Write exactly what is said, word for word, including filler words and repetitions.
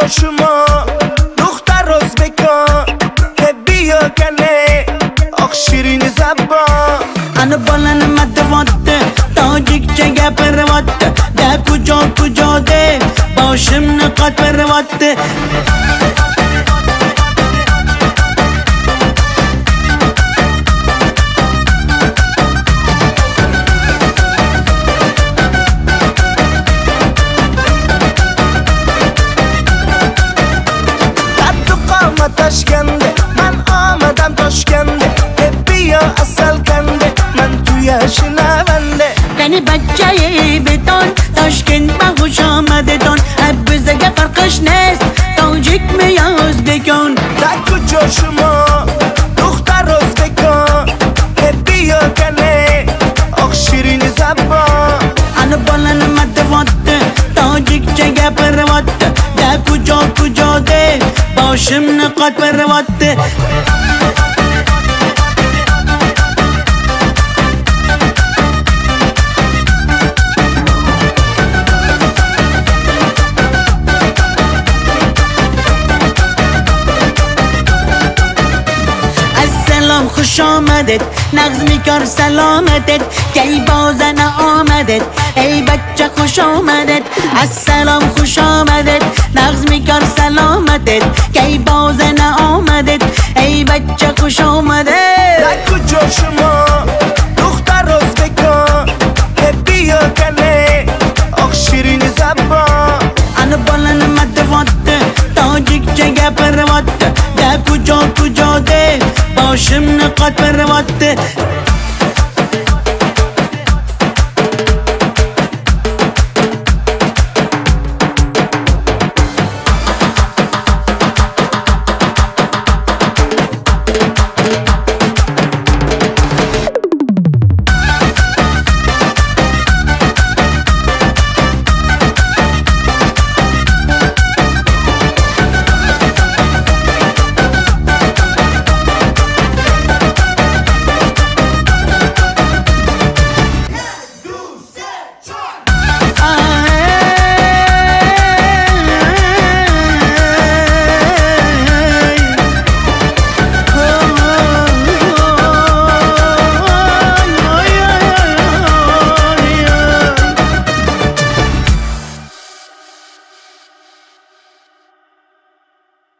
شما دختر ازبکان که بیا کنه آخ شیرین زبان انا بالن مدواته تاجیک چگه پرواته ده کجا کجا ده باشم نقاط پرواته تشکنده من آمدم تاشکنده بیا اصل کنده من توی شنونده کنی بچه بیتون تاشکند با خوش آمده تون بزگه فرقش نیست تاجیک میاز بکن در کجا شما دختر ازبکان که بیا کنه آخ شیرین زبان انا بالن مدواته تاجیک چگه پرواته ده کجا کجا ده باشم نقاط پرواته السلام خوش آمدید نغز میکار سلامتت کی بازن آمدید ای بچه خوش آمدید السلام خوش آمدید نغز میکار سلامتت کی بازن آمدید ای بچه خوش آمدید در کجا شما دختر ازبکان که بیا کنه آخ شیرین زبان انا بالن مدواته تاجیک چگه پرواته ده کجا کجا ده باشم نقاط پرواته